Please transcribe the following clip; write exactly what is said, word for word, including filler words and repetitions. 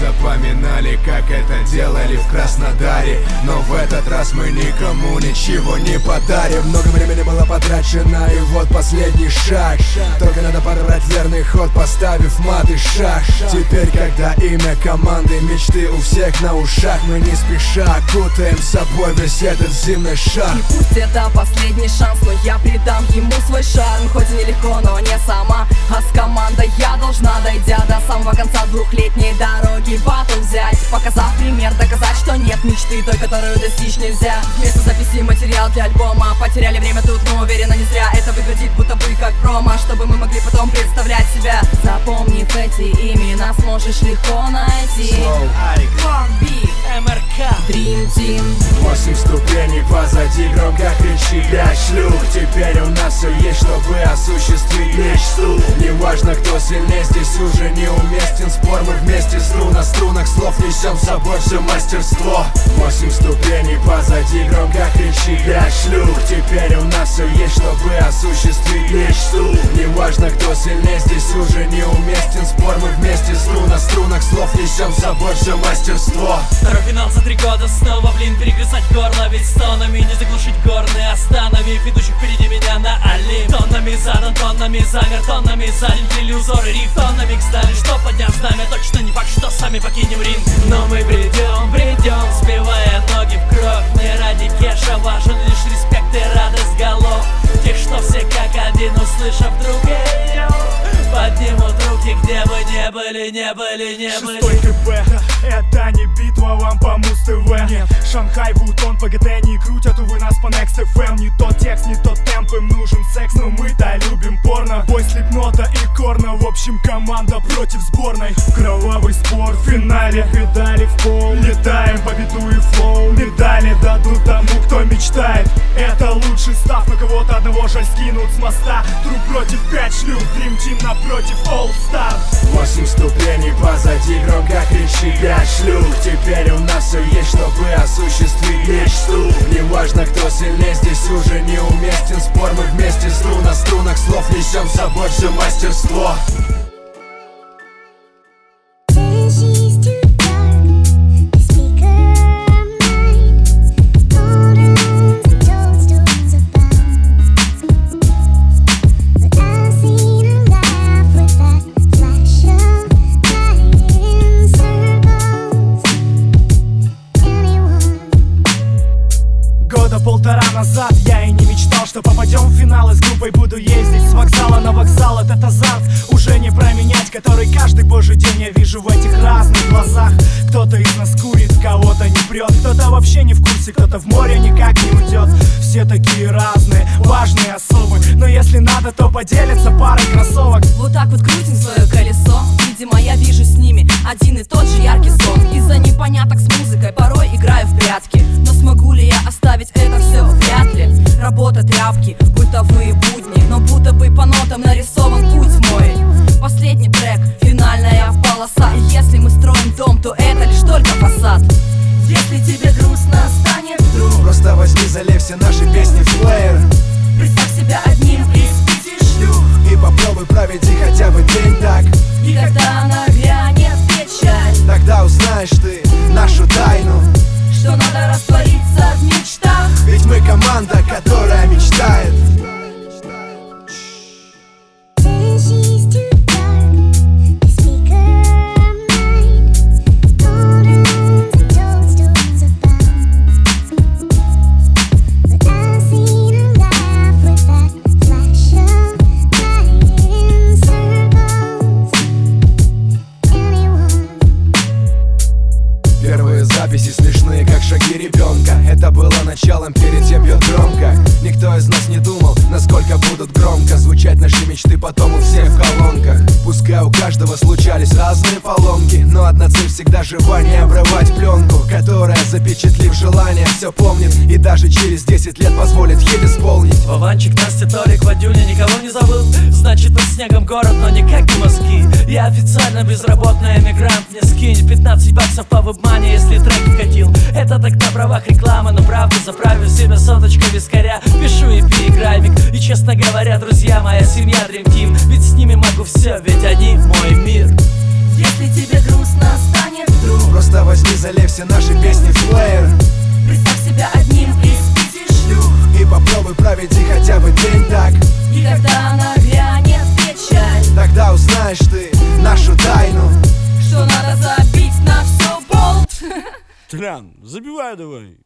запоминали, как это делали в Краснодаре. Но в этот раз мы никому ничего не подарим. Много времени было потрачено, и вот последний шаг. Только надо подобрать верный ход, поставив мат и шаг. Теперь, когда имя команды, мечты у всех на ушах, мы не спеша окутаем с собой весь этот зимний шар. И пусть это последний шанс, но я придам ему свой шарм. Хоть и нелегко, но не сама, а с командой я должна, дойдя до самого конца двухлетней дороги, батл взять, показав пример, доказать, что нет мечты той, которую достичь нельзя. Вместо записи материал для альбома, потеряли время тут, но уверена не зря. Это выглядит будто бы как промо, чтобы мы могли потом представлять себя. Запомнив эти имена, сможешь легко найти. Биг, эм эр ка, Dream Team. Восемь ступеней позади, громко кричи пять шлюх. Теперь у нас все есть, чтобы осуществить мечту. Неважно, кто сильнее, здесь уже неуместен спор. Мы вместе струн на струнах слов несем с собой все мастерство. Восемь ступеней позади, громко кричи пять шлюх. Теперь у нас все есть, чтобы осуществить мечту. Неважно, кто сильнее, здесь уже неуместен спор. Мы вместе струн на струнах слов несем с собой все мастерство. Второй финал за три года снова, блин, перегрызать горло. Ведь стонами не заглушить горные, остановив идущих впереди меня на Олимп. Тоннами задан, тоннами замер, тоннами заден, длили узоры риф. Тоннами кстати, что подняв знамя, точно не факт, что сами покинем ринг. Но мы придем, придем, сбивая ноги в кровь. Не ради кеша, важен лишь респект и радость голов тех, что все как один, услышав друг ее, поднимут руки, где бы не были, не были, не были. Шестой КП, это не битва вам по Муз-ТВ. Нет, Шанхай, Вутон, ПГТ не крутят, увы, нас по Next эф эм. Не тот текст, не тот темп, им нужен секс, но мы-то любим порно. Бой Слипнота и Корна, в общем команда против сборной. Кровавый спор в финале, педали в пол, летаем по биту и флоу. Медали дадут тому, кто мечтает. Это лучший став, на кого-то одного жаль скинут с моста. Труп против пять шлюх, Dream Team напротив All Star. Восемь ступеней позади, громко кричи пять шлюх. Теперь у нас все есть, чтобы осуществить мечту. Неважно, кто сильнее, здесь уже неуместен спор. Мы вместе струн на струнах слов несем с собой все мастерство. Полтора назад я и не мечтал, что попадем в финал, и с группой буду ездить с вокзала на вокзал. Этот азарт уже не променять, который каждый божий день я вижу в этих разных глазах. Кто-то из нас курит, кого-то не прет, кто-то вообще не в курсе, кто-то в море никак не уйдет. Все такие разные, важные особы, но если надо, то поделятся парой кроссовок. Вот так вот крутим свое колесо, видимо, я вижу с ними один и тот же яркий сон. Из-за непоняток с музыкой порой играю в прятки, но смогу ли я оставить это все? Вряд ли. Работа, тряпки, бытовые будни, но будто бы по нотам нарисован путь мой. Последний трек, финальная полоса. И если мы строим дом, то это лишь только фасад. Если тебе грустно станет вдруг, просто возьми, залей все наши песни в плеер. представь себя одним из пяти шлюх и попробуй проведи хотя бы день так. И когда нагрянет печаль, тогда узнаешь ты нашу тайну, что надо раствориться в мечтах. Ведь мы команда, которая мечтает. Записи смешные, как шаги ребенка. Это было началом, перед тем бьет громко. Никто из нас не думал, насколько будут громко звучать наши мечты потом у всех в колонках. Пускай у каждого случались разные поломки, но одна цель всегда жива: не обрывать пленку, которая, запечатлив желание, все помнит и даже через десять лет позволит хит исполнить. Вованчик, Настя, Толик, Вадюня, никого не забыл. Значит, под снегом город, но никак не мозги. Я официально безработный эмигрант. Мне скинь пятнадцать баксов по вебмане, если трек вкатил. Это так на правах рекламы, но правда, заправив себе соточкой вискаря, пишу и пи, играй миг. И честно говоря, друзья, моя семья Dream Team. Ведь с ними могу все, ведь они мой мир. Если тебе грустно станет друг. Просто возьми, залей все наши песни в плеер. Представь себя одним из пяти шлюх, И попробуй проведи хотя бы день так. и когда нагрянет печаль, Тогда узнаешь ты нашу тайну. что надо забить на все болт. Тлян, забивай давай.